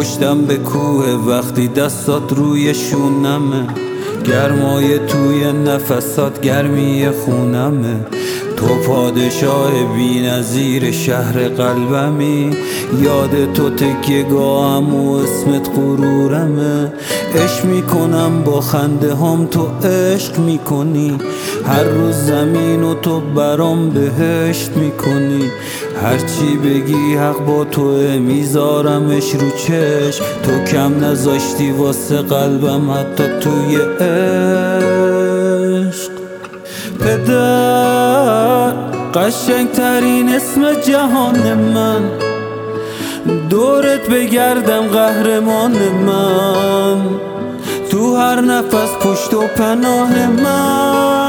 پشتم به کوه وقتی دستات روی شونمه، گرمای توی نفسات گرمی خونمه. تو پادشاه بی نظیر شهر قلبمی، یاد تو تکیه گاهم و اسمت غرورمه. عشق میکنم با خنده هم تو عشق میکنی، هر روز زمین و تو برام بهشت میکنی. هرچی بگی حق با توه، میذارمش رو چشم. تو کم نذاشتی واسه قلبم حتی توی عشق. پدر قشنگترین اسم جهان من، دورت بگردم قهرمان من، تو هر نفس پشت و پناه من.